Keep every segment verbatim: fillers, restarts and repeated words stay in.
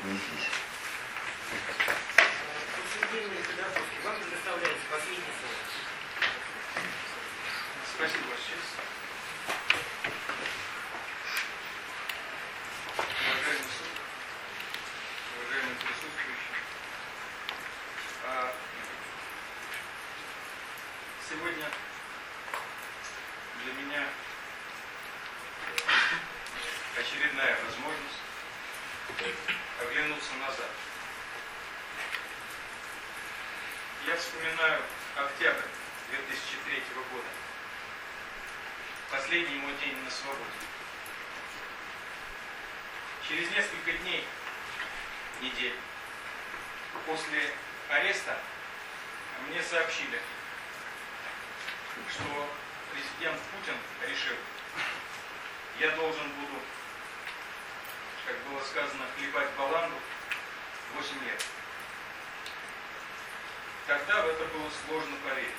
отнеслись. Вам предоставляется последнее слово. Спасибо, Ваша честь. Уважаемый суд, уважаемые присутствующие, сегодня для меня очередная возможность оглянуться назад. Я вспоминаю октябрь две тысячи третьего года, последний мой день на свободе. Через несколько дней, недель, после ареста мне сообщили, что президент Путин решил, я должен буду, как было сказано, хлебать баланду восемь лет. Тогда в это было сложно поверить.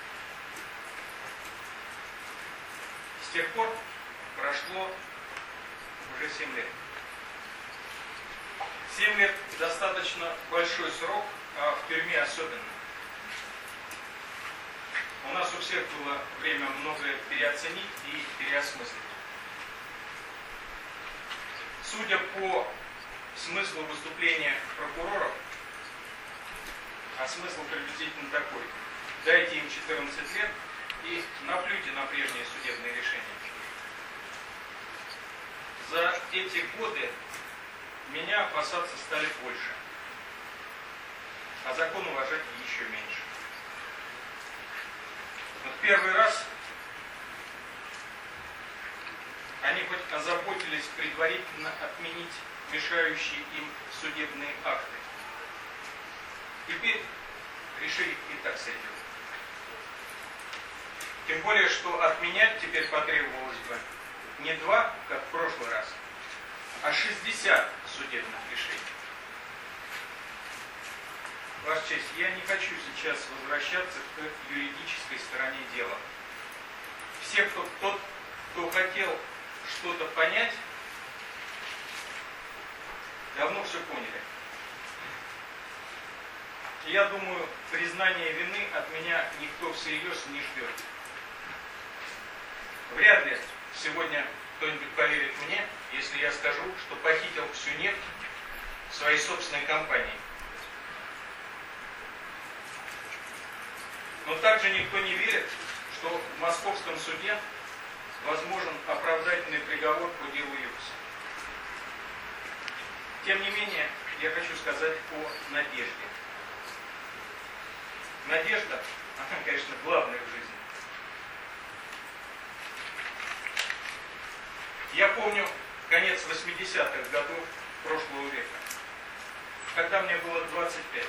С тех пор прошло уже семь лет. семь лет достаточно большой срок, а в тюрьме особенно. У нас у всех было время многое переоценить и переосмыслить. Судя по смыслу выступления прокуроров, а смысл приблизительно такой: дайте им четырнадцать лет и наплюйте на прежние судебные решения. За эти годы меня опасаться стали больше, а закон уважать еще меньше. Вот первый раз они хоть озаботились предварительно отменить мешающие им судебные акты. Теперь решили и так с этим. Тем более, что отменять теперь потребовалось бы не два, как в прошлый раз, а шестьдесят судебных решений. Ваша честь, я не хочу сейчас возвращаться к юридической стороне дела. Все, кто, тот, кто хотел что-то понять, давно все поняли. Я думаю, признание вины от меня никто всерьез не ждет. Вряд ли сегодня кто-нибудь поверит мне, если я скажу, что похитил всю нефть в своей собственной компании. Но также никто не верит, что в московском суде возможен оправдательный приговор по делу Юкса. Тем не менее, я хочу сказать о надежде. Надежда, она, конечно, главная в жизни. Я помню конец восьмидесятых годов прошлого века, когда мне было двадцать пять.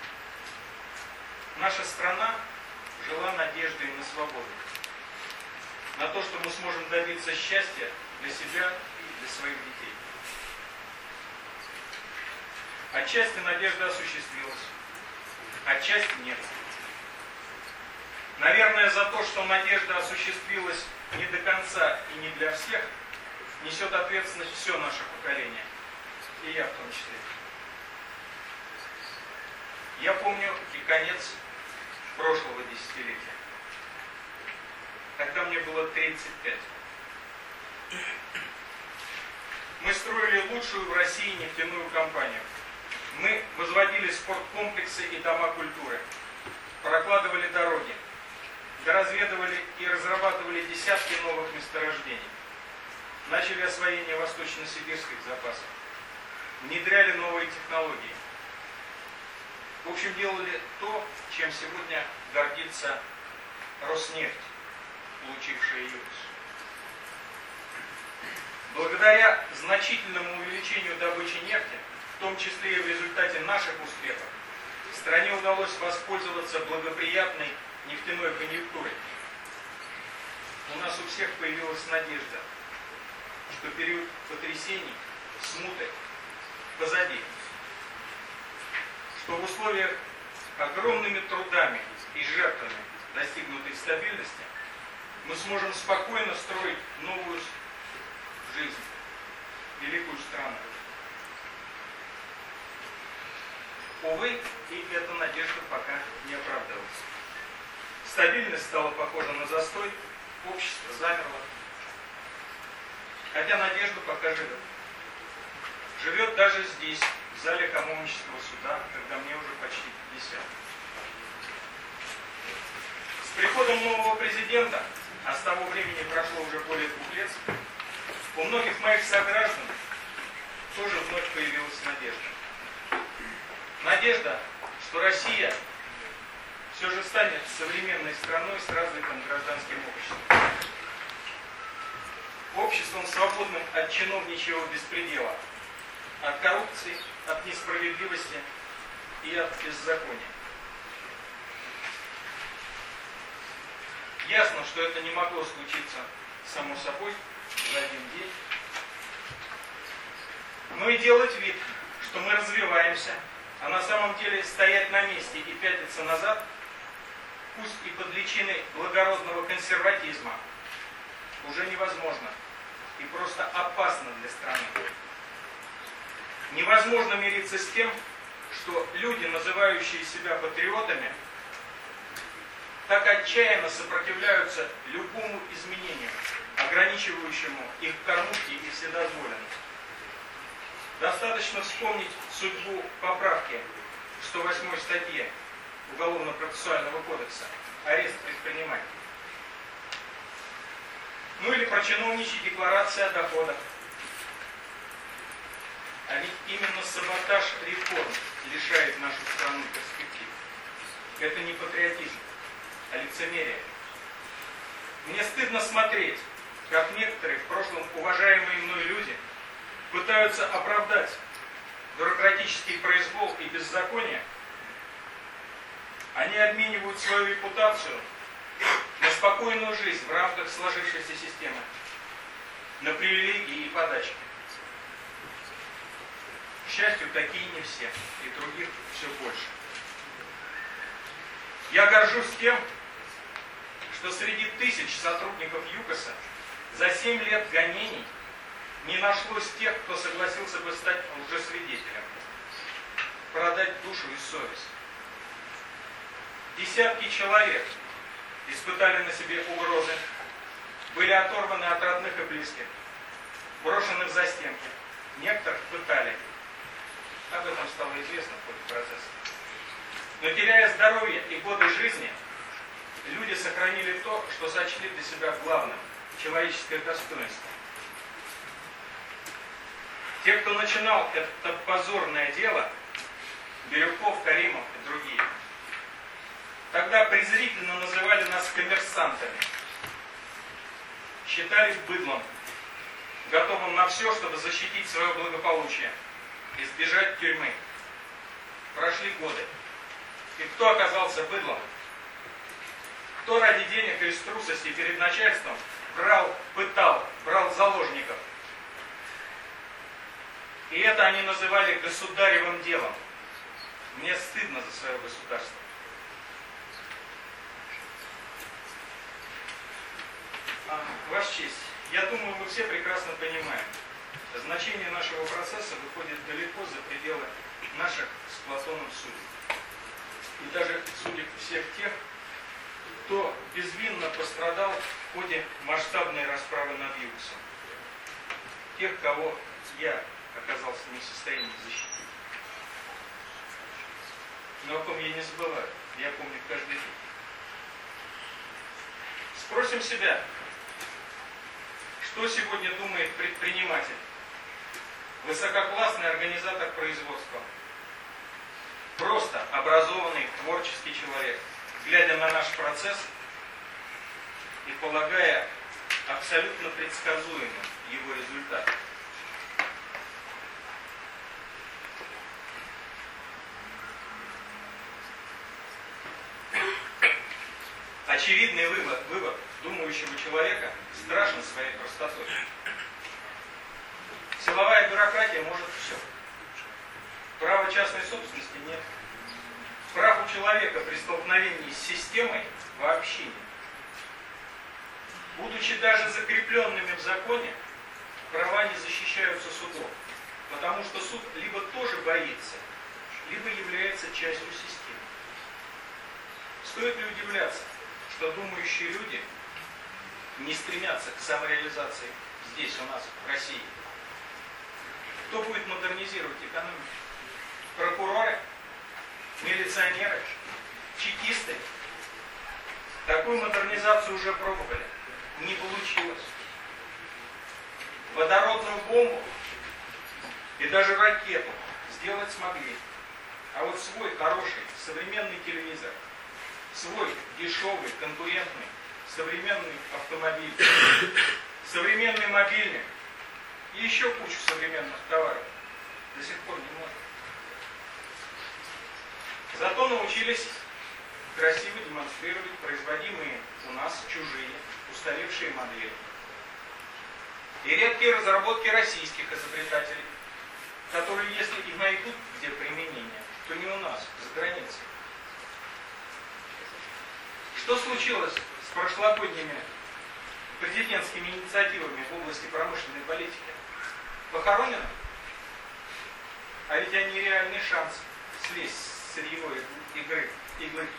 Наша страна жила надеждой на свободу, на то, что мы сможем добиться счастья для себя и для своих детей. Отчасти надежда осуществилась, отчасти нет. Наверное, за то, что надежда осуществилась не до конца и не для всех, несет ответственность все наше поколение, и я в том числе. Я помню и конец прошлого десятилетия. Тогда мне было тридцать пять. Мы строили лучшую в России нефтяную компанию. Мы возводили спорткомплексы и дома культуры, прокладывали дороги, доразведывали и разрабатывали десятки новых месторождений, начали освоение восточно-сибирских запасов, внедряли новые технологии. В общем, делали то, чем сегодня гордится Роснефть, получившая Юкс. Благодаря значительному увеличению добычи нефти, в том числе и в результате наших успехов, стране удалось воспользоваться благоприятной нефтяной конъюнктурой. У нас у всех появилась надежда, что период потрясений, смуты позади, что в условиях огромными трудами и жертвами достигнутой стабильности мы сможем спокойно строить новую жизнь, великую страну. Увы, и эта надежда пока не оправдалась. Стабильность стала похожа на застой, общество замерло. Хотя надежда пока живет. Живет даже здесь, в зале Камовнического суда, когда мне уже почти пятьдесят. С приходом нового президента, а с того времени прошло уже более двух лет, у многих моих сограждан тоже вновь появилась надежда. Надежда, что Россия все же станет современной страной с развитым гражданским обществом. Обществом, свободным от чиновничьего беспредела, от коррупции, от несправедливости и от беззакония. Ясно, что это не могло случиться само собой за один день. Но и делать вид, что мы развиваемся, а на самом деле стоять на месте и пятиться назад, пусть и под личиной благородного консерватизма, уже невозможно и просто опасно для страны. Невозможно мириться с тем, что люди, называющие себя патриотами, так отчаянно сопротивляются любому изменению, ограничивающему их кормушки и вседозволенность. Достаточно вспомнить судьбу поправки в сто восьмой статье Уголовно-процессуального кодекса «Арест предпринимателей». Ну или про чиновничьи декларации о доходах. А ведь именно саботаж реформ лишает нашу страну перспектив. Это не патриотизм, а лицемерие. Мне стыдно смотреть, как некоторые в прошлом уважаемые мной люди пытаются оправдать бюрократический произвол и беззаконие. Они обменивают свою репутацию на спокойную жизнь в рамках сложившейся системы, на привилегии и подачки. К счастью, такие не все, и других все больше. Я горжусь тем, что среди тысяч сотрудников ЮКОСа за семь лет гонений не нашлось тех, кто согласился бы стать лжесвидетелем, продать душу и совесть. Десятки человек испытали на себе угрозы, были оторваны от родных и близких, брошены в застенки, некоторых пытали. Об этом стало известно в ходе процесса. Но теряя здоровье и годы жизни, люди сохранили то, что сочли для себя главным – человеческое достоинство. Те, кто начинал это позорное дело, Бирюков, Каримов и другие, тогда презрительно называли нас коммерсантами, считали быдлом, готовым на все, чтобы защитить свое благополучие, избежать тюрьмы. Прошли годы. И кто оказался быдлом? Кто ради денег и из трусости перед начальством брал, пытал, брал заложников? И это они называли государевым делом. Мне стыдно за свое государство. А, Ваша честь, я думаю, мы все прекрасно понимаем, значение нашего процесса выходит далеко за пределы наших с Платоном судеб. И даже судеб всех тех, кто безвинно пострадал в ходе масштабной расправы над ЮКОСом. Тех, кого я оказался не в состоянии защитить. Но о ком я не забываю, я помню каждый день. Спросим себя, что сегодня думает предприниматель, высококлассный организатор производства, просто образованный, творческий человек, глядя на наш процесс и полагая абсолютно предсказуемым его результат. Очевидный вывод, вывод думающего человека страшен своей простотой. Силовая бюрократия может все. Права частной собственности нет. Прав у человека при столкновении с системой вообще нет. Будучи даже закрепленными в законе, права не защищаются судом. Потому что суд либо тоже боится, либо является частью системы. Стоит ли удивляться, что думающие люди не стремятся к самореализации здесь, у нас, в России? Кто будет модернизировать экономику? Прокуроры? Милиционеры? Чекисты? Такую модернизацию уже пробовали. Не получилось. Водородную бомбу и даже ракету сделать смогли. А вот свой хороший, современный телевизор, свой дешевый, конкурентный, современный автомобиль, современный мобильник и еще кучу современных товаров до сих пор не можем. Зато научились красиво демонстрировать производимые у нас чужие, устаревшие модели. И редкие разработки российских изобретателей, которые, если и найдут где применение, то не у нас, за границей. Что случилось с прошлогодними президентскими инициативами в области промышленной политики? Похоронено? А ведь они реальный шанс слезть с сырьевой игры, иглы.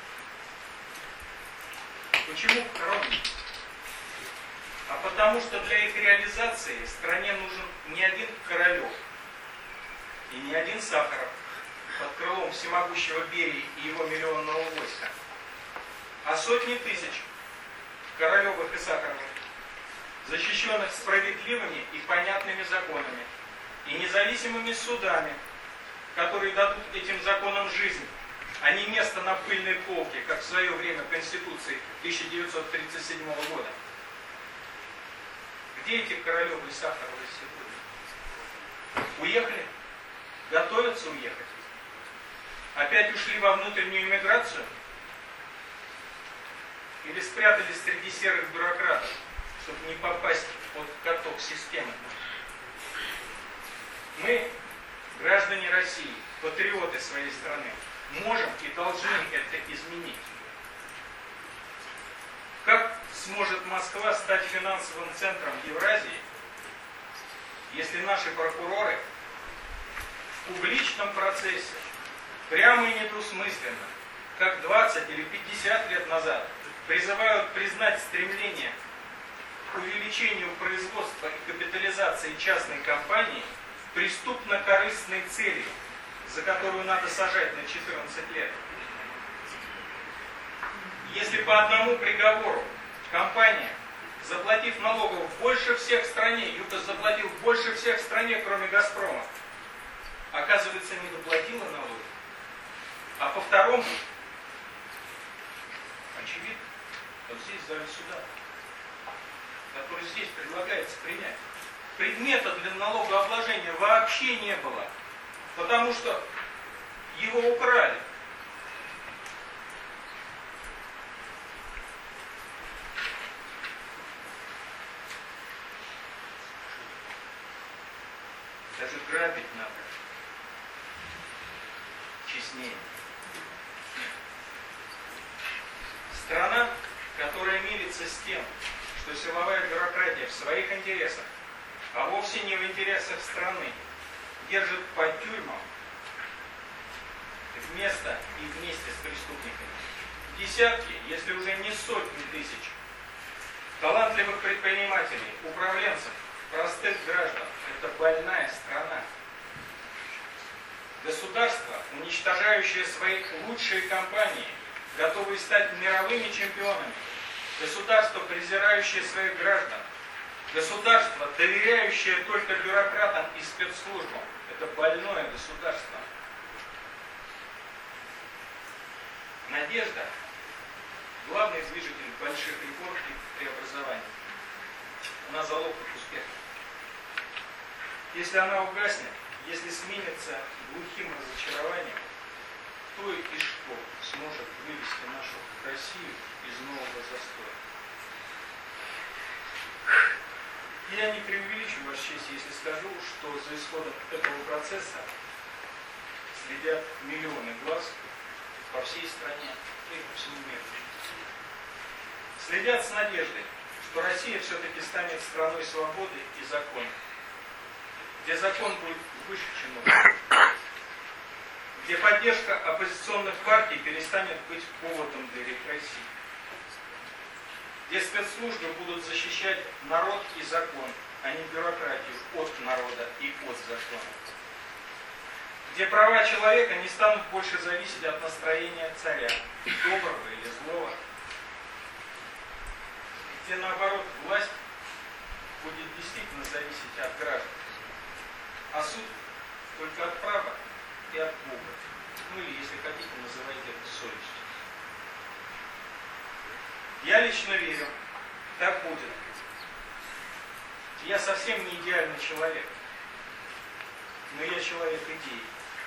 Почему похоронено? А потому что для их реализации стране нужен не один Королев и не один Сахаров под крылом всемогущего Берии и его миллионного войска, а сотни тысяч Королевых и Сахаровых, защищенных справедливыми и понятными законами и независимыми судами, которые дадут этим законам жизнь, а не место на пыльной полке, как в свое время Конституции тысяча девятьсот тридцать седьмого года. Где эти Королевы и Сахаровы сегодня? Уехали? Готовятся уехать? Опять ушли во внутреннюю эмиграцию? Или спрятались среди серых бюрократов, чтобы не попасть под каток системы? Мы, граждане России, патриоты своей страны, можем и должны это изменить. Как сможет Москва стать финансовым центром Евразии, если наши прокуроры в публичном процессе прямо и недвусмысленно, как двадцать или пятьдесят лет назад, призывают признать стремление к увеличению производства и капитализации частной компании преступно-корыстной целью, за которую надо сажать на четырнадцать лет. Если по одному приговору компания, заплатив налогов больше всех в стране, ЮКОС заплатил больше всех в стране, кроме Газпрома, оказывается, не доплатила налоги, а по второму, очевидно, вот здесь в зале суда, который здесь предлагается принять, предмета для налогообложения вообще не было, потому что его украли. Даже грабить надо честнее. Страна, которая мирится с тем, что силовая бюрократия в своих интересах, а вовсе не в интересах страны, держит по тюрьмам вместо и вместе с преступниками десятки, если уже не сотни тысяч талантливых предпринимателей, управленцев, простых граждан. Это больная страна. Государство, уничтожающее свои лучшие компании, готовые стать мировыми чемпионами. Государство, презирающее своих граждан. Государство, доверяющее только бюрократам и спецслужбам. Это больное государство. Надежда – главный движитель больших реформ и преобразований. Она залог их успеха. Если она угаснет, если сменится глухим разочарованием, то и что сможет вывести нашу Россию из нового застоя? Я не преувеличу, Ваша честь, если скажу, что за исходом этого процесса следят миллионы глаз по всей стране и по всему миру. Следят с надеждой, что Россия все-таки станет страной свободы и закона, где закон будет выше чинов, где поддержка оппозиционных партий перестанет быть поводом для репрессий, где спецслужбы будут защищать народ и закон, а не бюрократию от народа и от закона, где права человека не станут больше зависеть от настроения царя, доброго или злого, где наоборот власть будет действительно зависеть от граждан, а суд только от права и от Бога. Ну или, если хотите, называйте это совестью. Я лично верю, так будет. Я совсем не идеальный человек, но я человек идеи.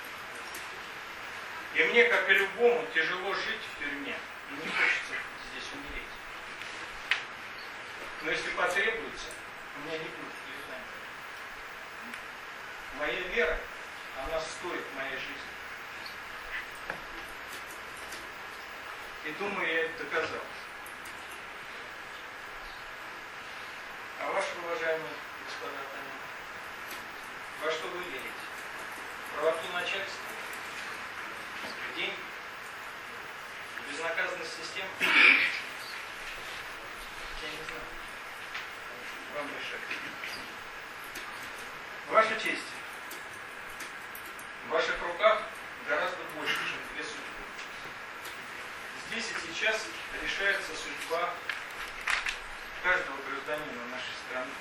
И мне, как и любому, тяжело жить в тюрьме, и не хочется здесь умереть. Но если потребуется, у меня не будет признания. Моя вера, она стоит моей жизни. И думаю, я это доказал. А ваши, уважаемые господа, во что вы верите? В правоту начальства? В деньги? В безнаказанность системы? Я не знаю. Вам решать. Ваша честь. В ваших руках гораздо больше, чем две судьбы. Здесь и сейчас решается судьба каждого гражданина нашей страны.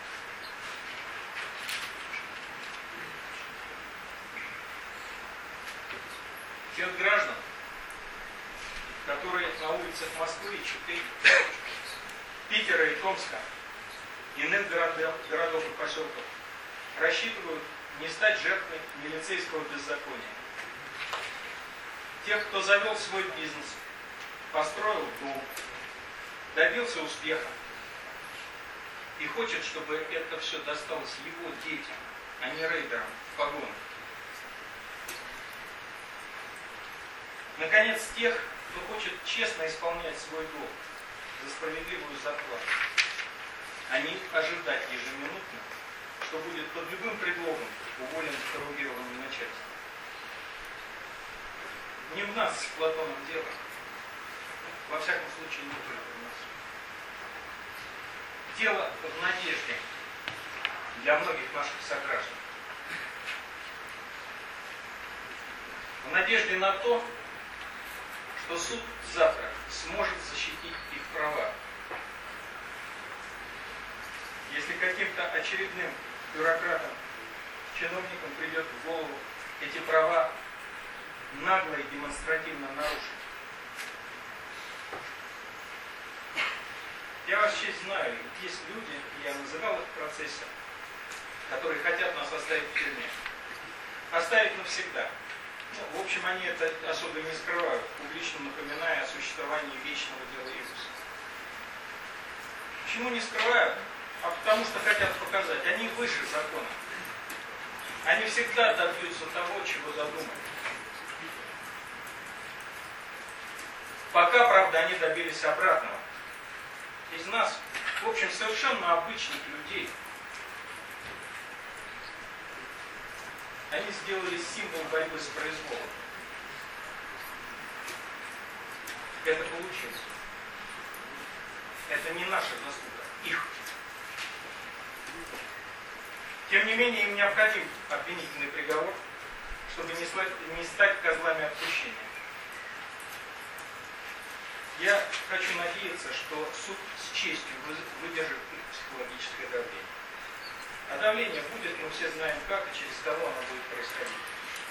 Тех граждан, которые на улицах Москвы и Читы, Питера и Томска, иных городов, городов и поселков, рассчитывают не стать жертвой милицейского беззакония. Тех, кто завел свой бизнес, построил дом, добился успеха и хочет, чтобы это все досталось его детям, а не рейдерам в погонах. Наконец, тех, кто хочет честно исполнять свой долг за справедливую зарплату, а не ожидать ежеминутно, что будет под любым предлогом уволен коррумпированным начальством. Не в нас с Платоном дело. Во всяком случае, не только в нас. Дело в надежде для многих наших сограждан. В надежде на то, что суд завтра сможет защитить их права. Если каким-то очередным бюрократам, чиновникам придет в голову эти права нагло и демонстративно нарушить. Я вас честь знаю, есть люди, я называл их в процессе, которые хотят нас оставить в тюрьме. Оставить навсегда. Ну, в общем, они это особо не скрывают, публично напоминая о существовании вечного дела Иисуса. Почему не скрывают? А потому что хотят показать, они выше закона. Они всегда добьются того, чего задумали. Пока, правда, они добились обратного. Из нас, в общем, совершенно обычных людей, они сделали символ борьбы с произволом. Это получилось. Это не наша заслуга, их. Тем не менее, им необходим обвинительный приговор, чтобы не стать козлами отпущения. Я хочу надеяться, что суд с честью выдержит их психологическое давление. А давление будет, мы все знаем как и через кого оно будет происходить.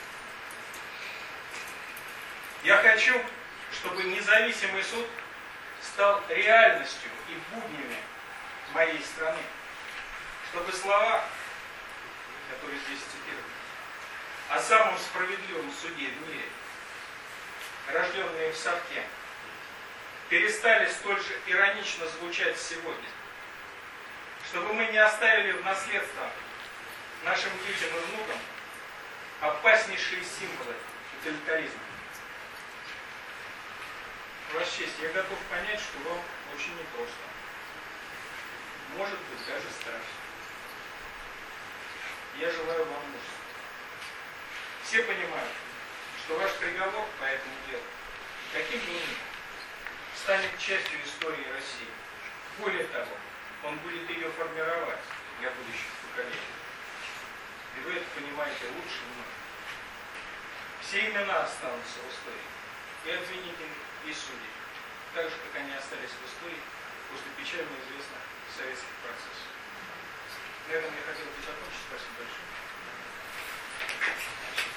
Я хочу, чтобы независимый суд стал реальностью и буднями моей страны. Чтобы слова, которые здесь цитированы, о самом справедливом суде в мире, рожденные в совке, перестали столь же иронично звучать сегодня. Чтобы мы не оставили в наследство нашим детям и внукам опаснейшие символы тоталитаризма. Ваша честь, я готов понять, что вам очень непросто. Может быть, даже страшно. Я желаю вам мужества. Все понимают, что ваш приговор по этому делу, каким бы ни был, станет частью истории России. Более того, он будет ее формировать для будущих поколений. И вы это понимаете лучше многих. Все имена останутся в истории. И обвинителей, и судей. Так же, как они остались в истории после печально известных советских процессов. На этом я хотел бы закончить. Спасибо большое.